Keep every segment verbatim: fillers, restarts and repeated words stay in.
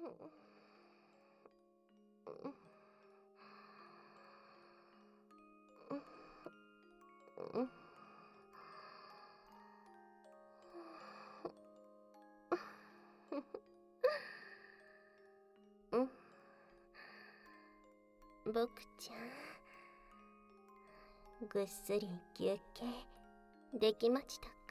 僕ちゃん、ぐっすり休憩できましたか？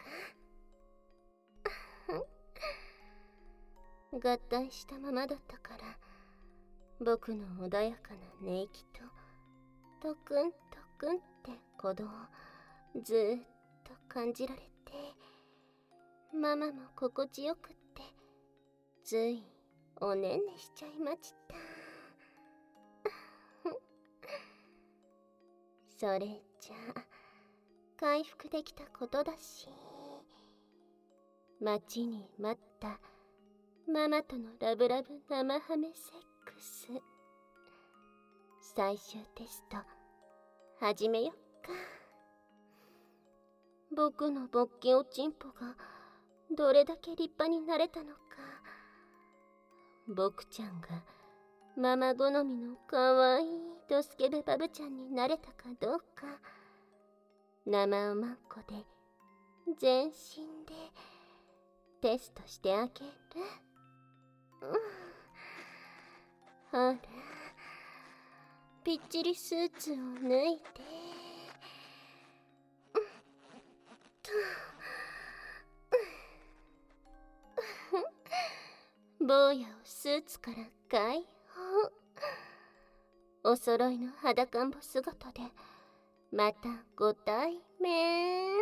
合体したままだったから、僕の穏やかな寝息とトクントクンって鼓動をずーっと感じられて、ママも心地よくって、ついおねんねしちゃいました。それじゃあ回復できたことだし、待ちに待ったママとのラブラブ生ハメセックス、最終テスト始めよっか。僕の勃起おちんぽがどれだけ立派になれたのか、僕ちゃんがママ好みのかわいいドスケベバブちゃんになれたかどうか、生おまんこで全身でテストしてあげる。うん、ほら、ぴっちりスーツを脱いで、うんと、坊やをスーツから解放。お揃いの裸んぼ姿でまたご対面。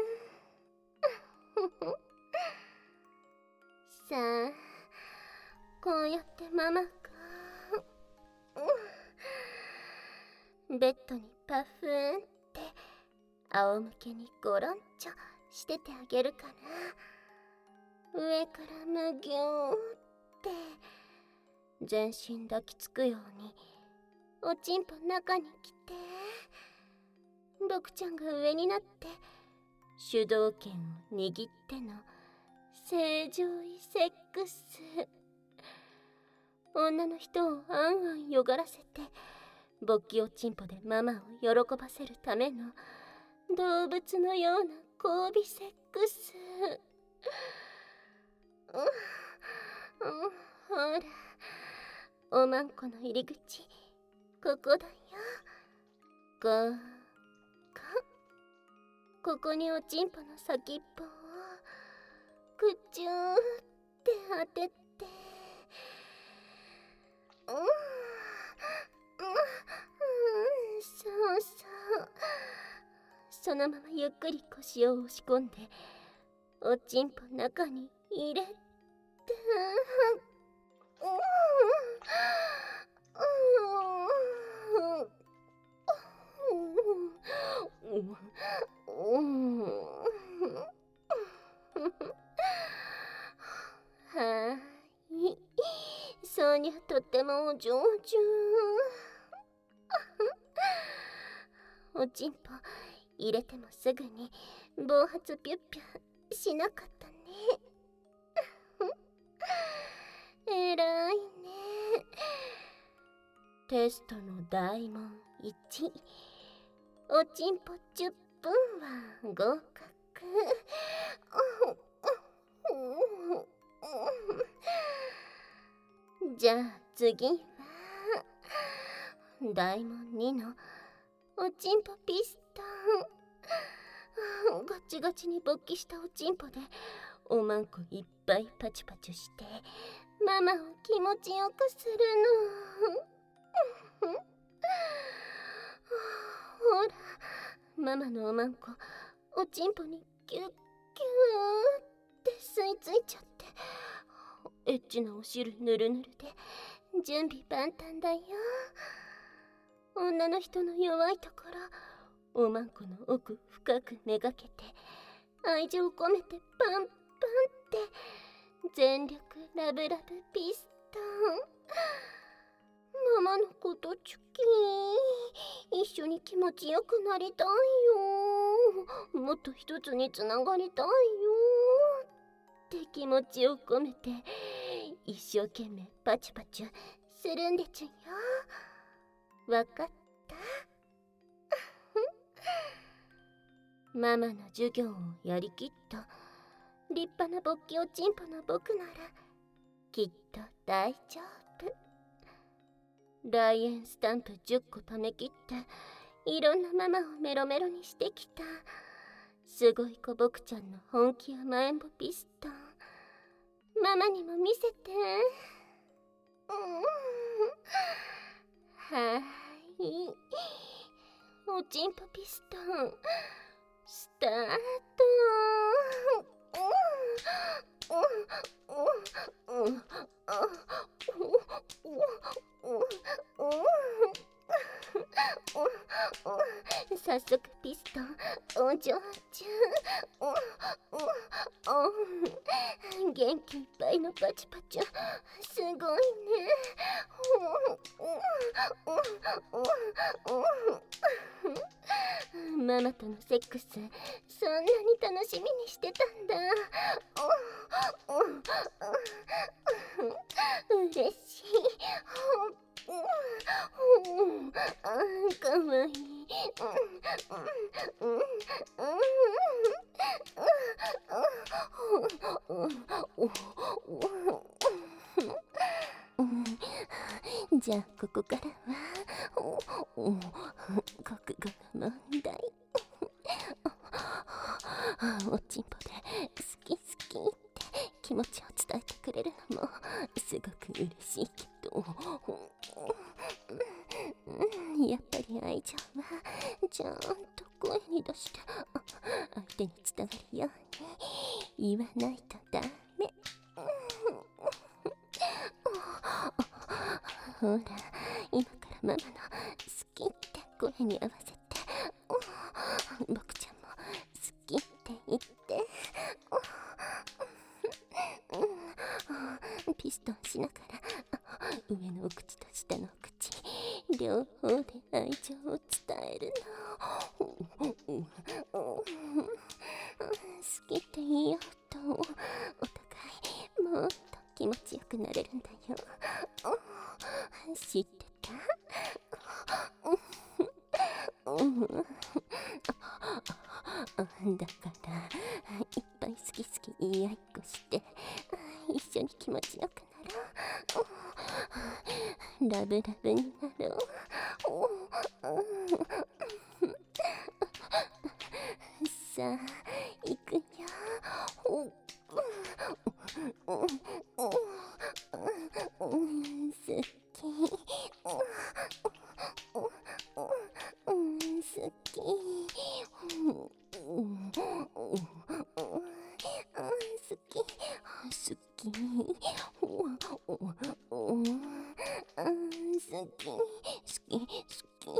さあ、こうやってママが、うん、ベッドにパフーンって仰向けにゴロンチョしててあげるから、上からむぎゅーって全身抱きつくようにおちんぽ中に来て、僕ちゃんが上になって主導権を握っての正常位セックス。女の人をあんあんよがらせて勃起おちんぽでママを喜ばせるための動物のような交尾セックス。うん、うん、ほら、おまんこの入り口、ここだよ。ここここにおちんぽの先っぽをくちゅーって当てて、うん、うん、うん、そうそう、そのままゆっくり腰を押し込んでおちんぽ中に入れて、うん、うん、うん、はーい、そうにゃとってもお上手。おちんぽ入れてもすぐに暴発ピュッピュしなかったね。えらいね。テストの大問いち、おちんぽじゅっぷんは合格。じゃあ次は大問にのおちんぽピストン。ガチガチに勃起したおちんぽでおまんこいっぱいパチパチしてママを気持ちよくするの。ほら、ママのおまんこおちんぽにキュッキューって吸い付いちゃって、エッチなお汁ぬるぬるで準備万端だよ。女の人の弱いところ、おまんこの奥深くめがけて愛情込めてパンパンって全力ラブラブピストン。ママのことチュキー、一緒に気持ちよくなりたいよ、もっと一つにつながりたいよって気持ちを込めて一生懸命パチュパチュするんでちゅよ。わかった？ママの授業をやりきった立派な勃起おちんぽの僕ならきっと大丈夫。来園スタンプじゅっこ貯めきっていろんなママをメロメロにしてきたすごい子僕ちゃんの本気甘えんぼピストン、ママにも見せて。うん、はーい、おちんぽピストンスタート。早速ピストンお上手。元気いっぱいのパチパチすごいね。ママとのセックスそんなに楽しみにしてたんだ。嬉しい。かわいい。じゃあここからは国語の問題。おちんぽで好き好きって気持ちを伝えてくれるのもすごく嬉しいけど、やっぱり愛情はちゃんと声に出して相手に伝わるように言わないとダメ。ほら、今からママの好きって声に合わせて僕ちゃんも好きって言って。ピストンしながら上のお口と下のお口両方で愛情を伝えるの。好きって言おうとお互いもっと気持ちよくなれるんだよ。知ってた？だからいっぱい好き好き言い合いっこして一緒に気持ちよくなろう。ラブラブになろう。さあ行くよ。好き好き。好き好き。好き好き好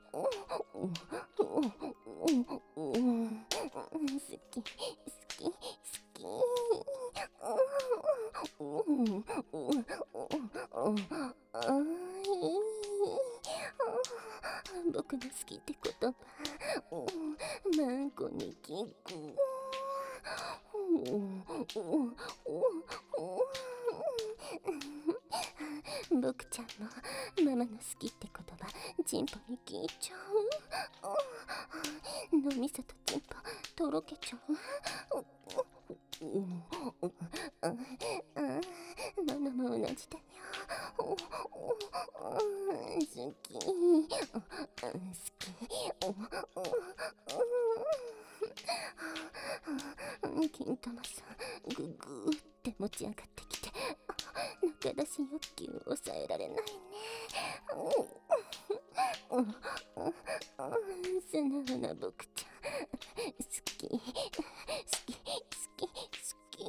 き僕の好きって言葉マンコに聞く。僕ちゃんもママの好きって言葉チンポに聞いちゃう。脳みそとチンポとろけちゃう。ママも同じだよ。好き好き。金玉さんググーって持ち上がってきて中出し欲求を抑えられないね。素直な僕ちゃん好き好き好き好き。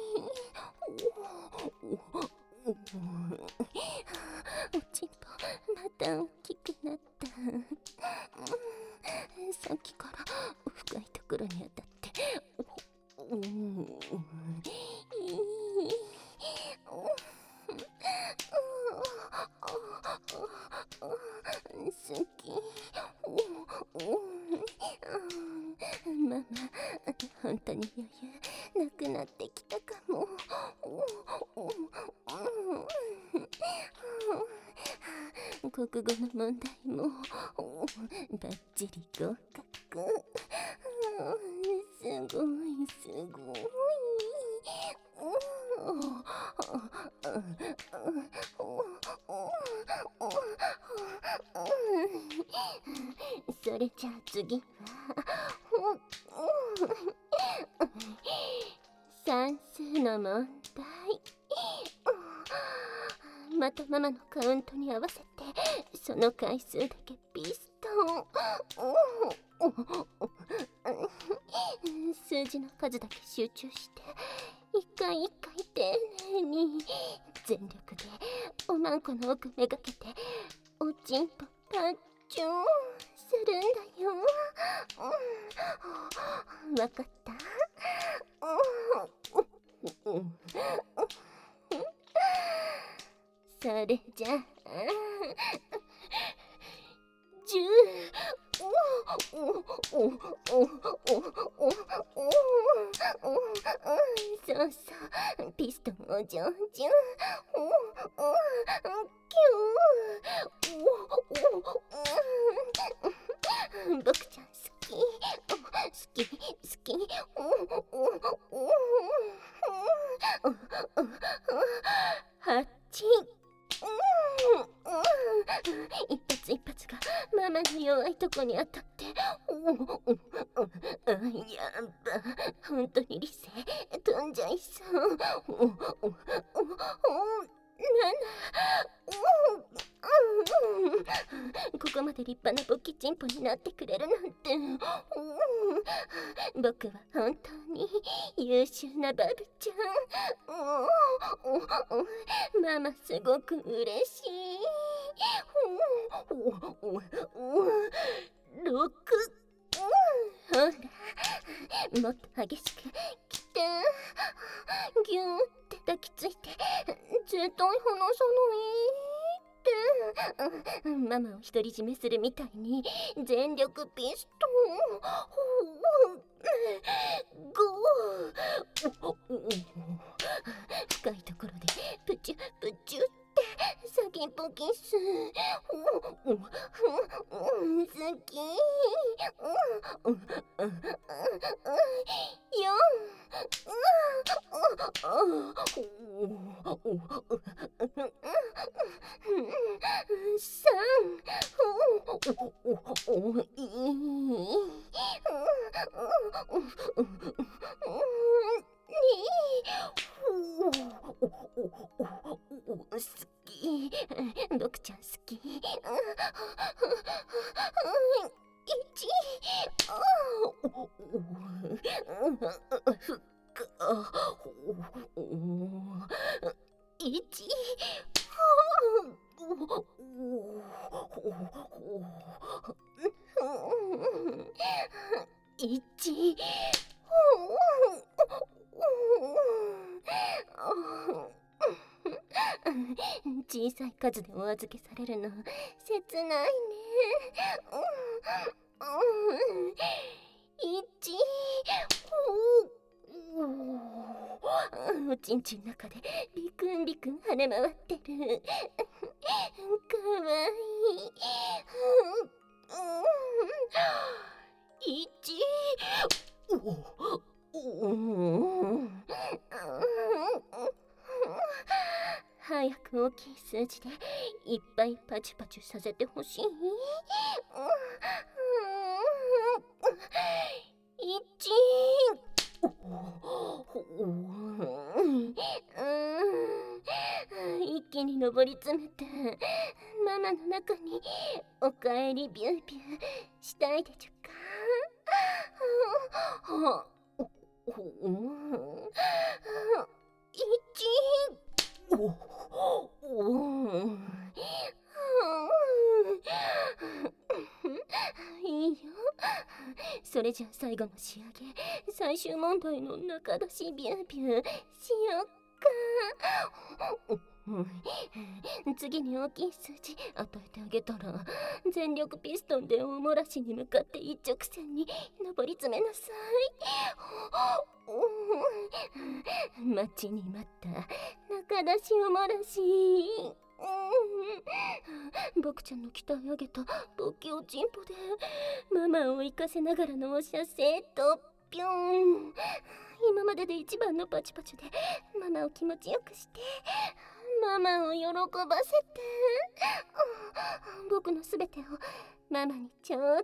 おちんぽまた大きくなった。さっきから深いところに当たって好き。ママ、本当に余裕なくなってきたかも。 国語の問題もバッチリ合格。すごいすごい。それじゃあ次は算数の問題。またママのカウントに合わせてその回数だけピストン。数字の数だけ集中して一回一回丁寧に全力でおまんこの奥めがけておちんぽパッチュンするんだよ。わかった？それじゃあじゅう。そうそう、ピストンを上々。僕ちゃん好き好き好き。はち。一発一発がママの弱いとこに当たってやば、本当に理性飛んじゃいそう。ここまで立派なボッキチンポになってくれるなんて。僕は本当に優秀なバブちゃん。ママすごく嬉しい。ろく。ほら、もっと激しく来て。ギューって抱きついて絶対離さないって。ママを独り占めするみたいに全力ピストン。ご。深いところでプチュプチュって先っぽキス。好き。よん。さん。好き。僕ちゃん好き。一。ふっか。一。一。小さい数でお預けされるの切ないね。一。おちんちんの中でビクンビクン跳ね回ってる。かわいい。一。早く大きい数字でいっぱいパチュパチュさせてほしい。一。一気に上り詰めてママの中におかえりビュービューしたいでちゅか。一。いいよ。それじゃあ最後の仕上げ、最終問題の中出しビュービューしよっか。 うん、次に大きい数字与えてあげたら、全力ピストンで大漏らしに向かって一直線に上り詰めなさい。待ちに待った中出しお漏らし。僕ちゃんの鍛え上げた勃起おちんぽでママを生かせながらのお射精とぴょん。今までで一番のパチパチでママを気持ちよくしてママを喜ばせて、僕のすべてをママにちょうだい。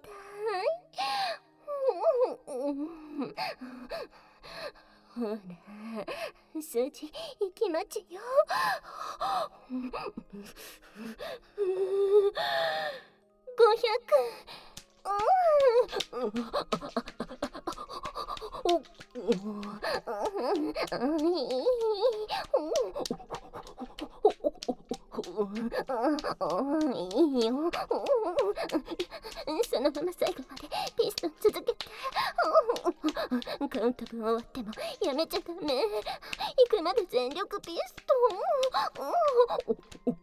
ほら、数字いきまちよ。ごひゃく。いいよ。そのまま最後までピストン続けて。カウント分終わってもやめちゃダメ。行くまで全力ピストン。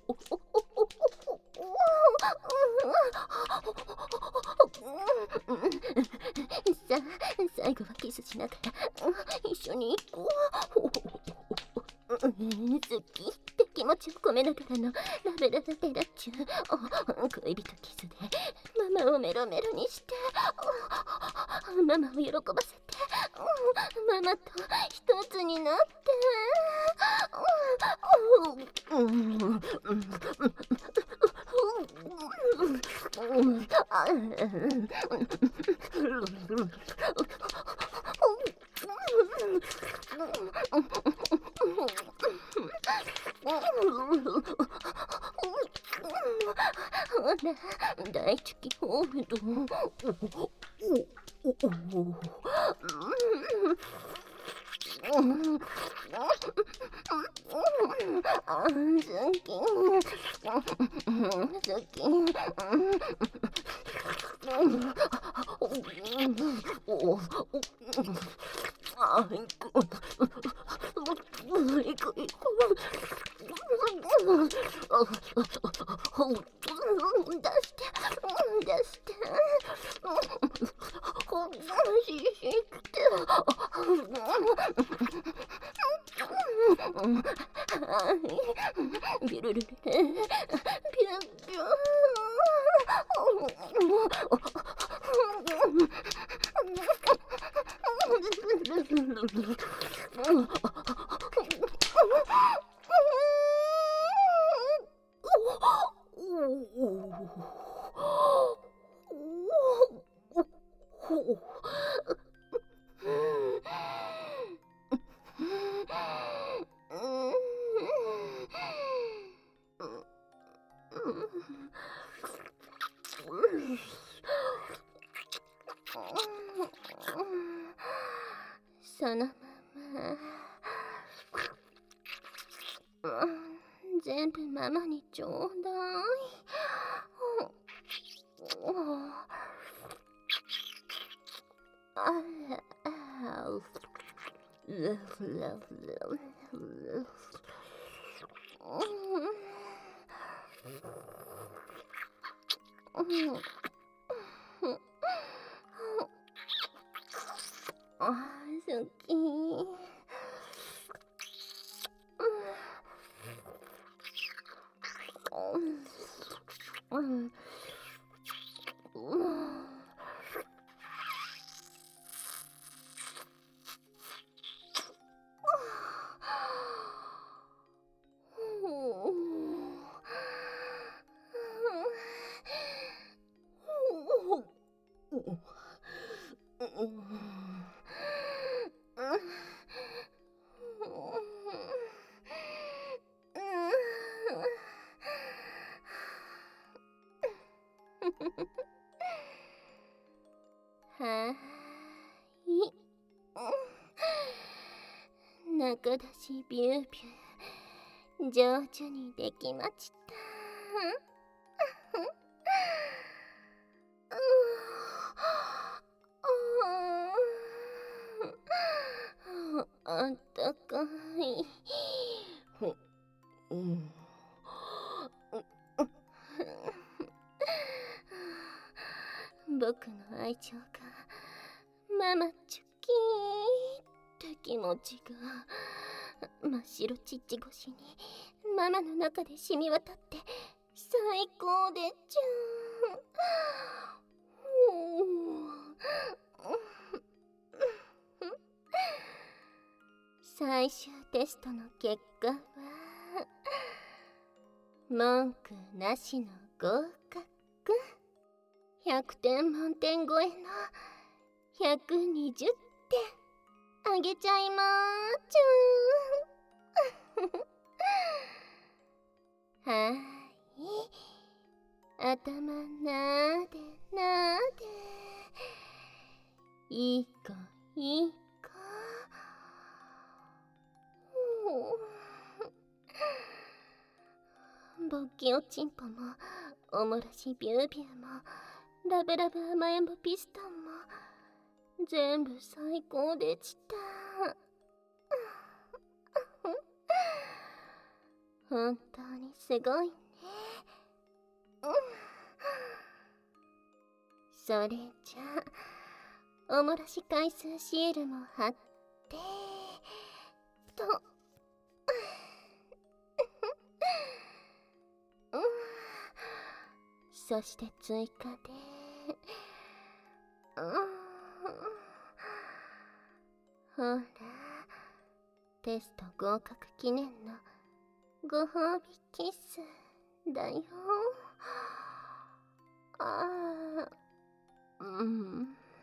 さあ最後はキスしながら一緒に行こう。好きって気持ちを込めながらのラブラブベラチュー。恋人キスでママをメロメロにして、ママを喜ばせて、ママと一つになって。ほら、大チキホールド。あん、好き。好き。あいこ。いこいこ。出して、出して。しして。ビルルルル。ピュピュ。そのまま全部ママにちょうだい。あ、好き。うんはーい。中出しビュービュー上手にできました。あったかい。 うん。僕の愛情がママチュキーンって気持ちが真っ白ちっち越しにママの中で染み渡って最高でちゃん。最終テストの結果は文句なしの合格。ひゃくてん満点超えのひゃくにじゅってんあげちゃいまーちゅーん。はーい、頭なでなで、いい子いい子。ボッキおちんぽもおもらしビュービューもラブラブ甘えんぼピストンも全部最高でした。本当にすごいね。それじゃあおもらし回数シールも貼ってとそして追加でほらテスト合格記念のご褒美キスだよ。ああ、うん。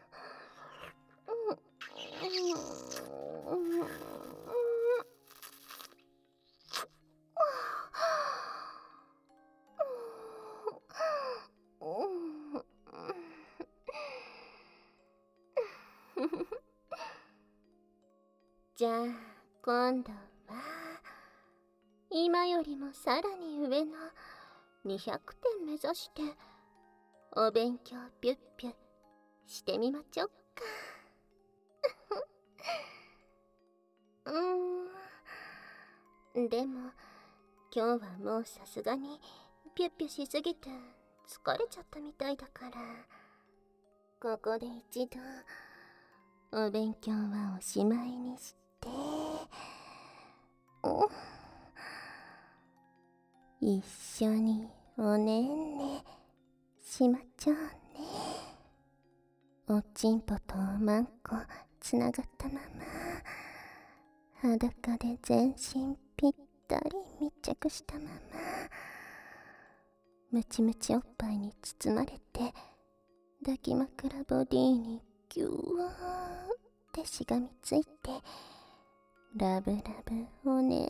じゃあ今度は今よりもさらに上のにひゃくてん目指してお勉強ピュッピュしてみまちょっか。うーん、でも今日はもうさすがにピュッピュしすぎて疲れちゃったみたいだから、ここで一度お勉強はおしまいにして、お一緒におねんねしまちょうね。おちんぽとおまんこつながったまま裸で全身ぴったり密着したままムチムチおっぱいに包まれて抱き枕ボディにギューってしがみついてラブラブおねんね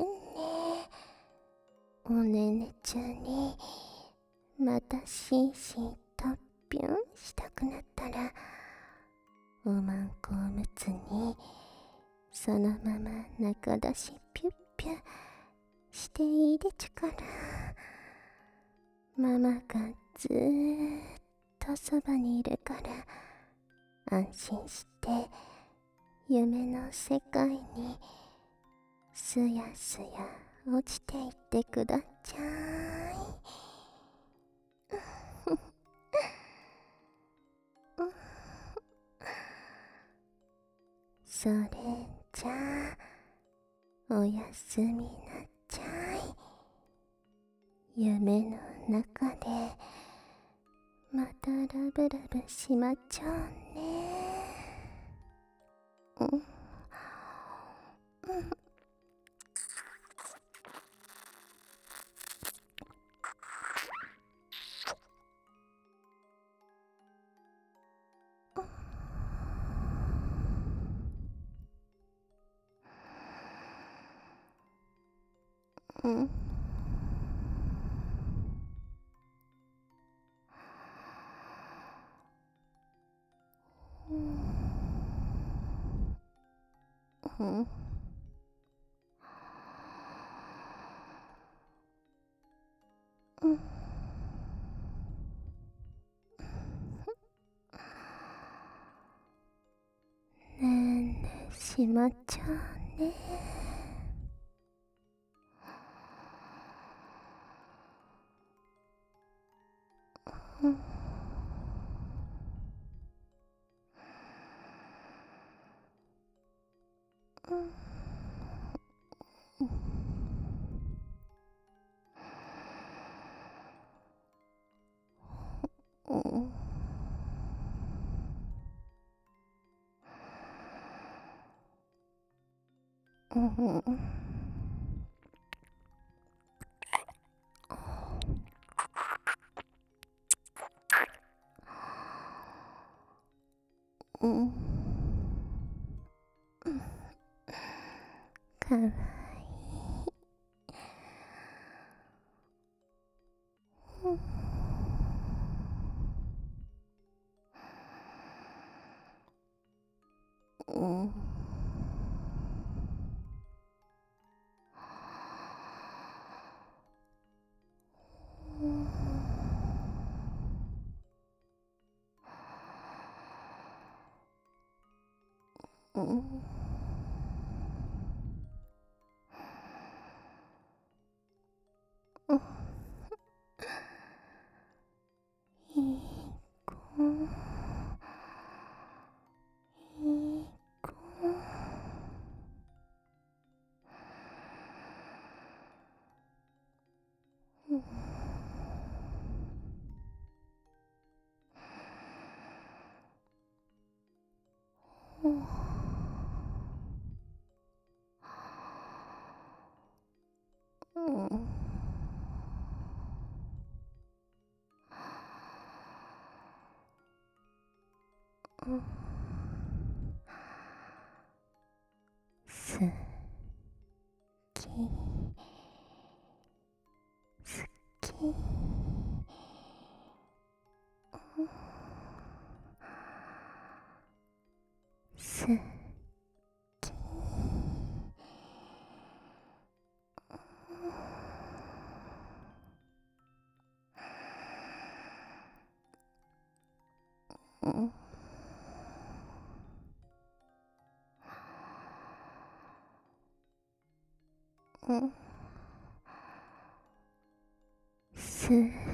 おねんね中にまたシーシーとピュンしたくなったらおまんこおむつにそのまま中出しピュッピュしていいでちゅから、ママがずーっとそばにいるから安心して夢の世界にすやすや落ちていってくだちゃい。それじゃあおやすみなちゃい。夢の中でまたラブラブしまちょうね。うんうんうんうんうんねんねしまちゃうね。 かわいい。うんうんいい子、いい子。すきすきすうんうんす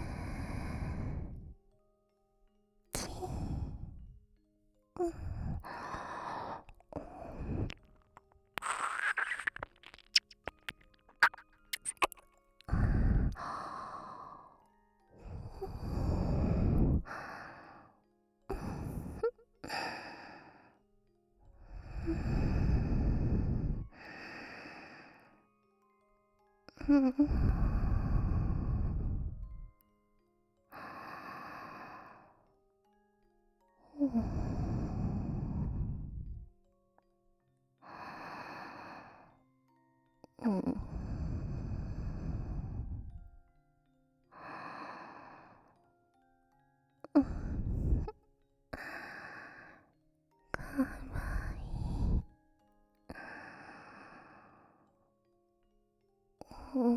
うんうんかわいい。うん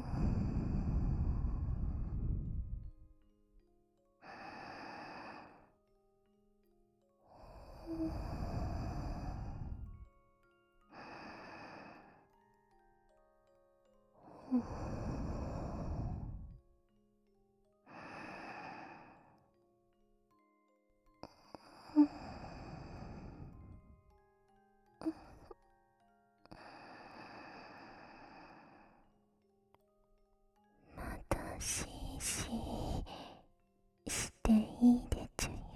私ししていいでちゅよ。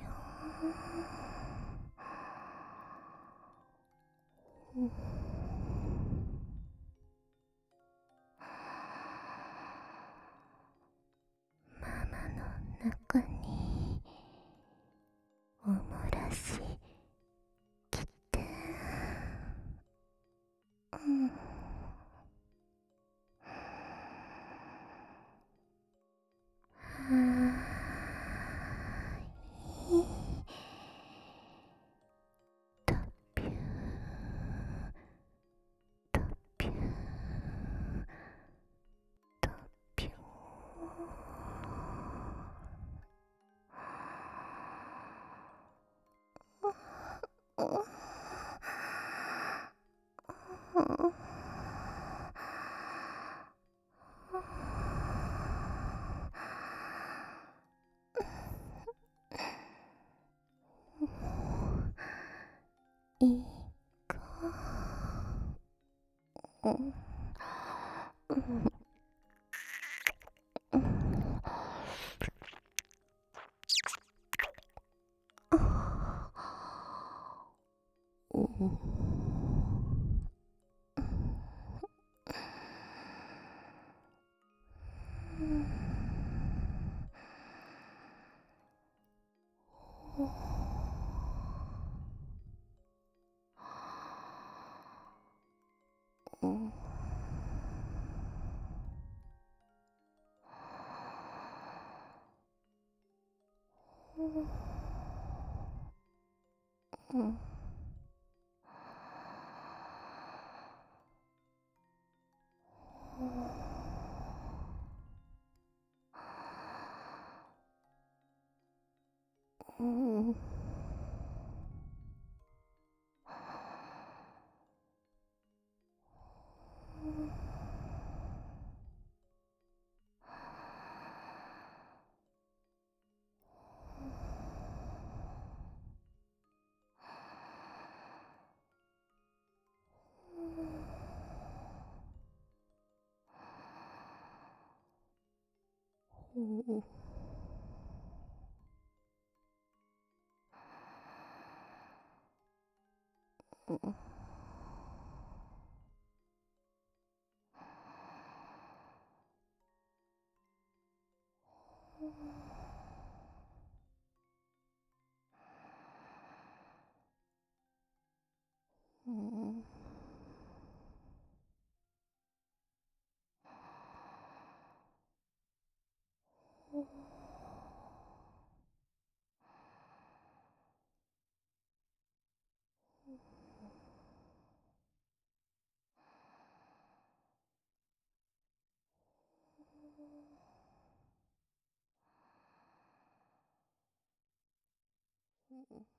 ママの中におもらしきて、うんはーいとぴゅーとぴゅーとぴゅー。 いいか。うん。うんうん。うん。うん。うん。うん。うん。うん。うん。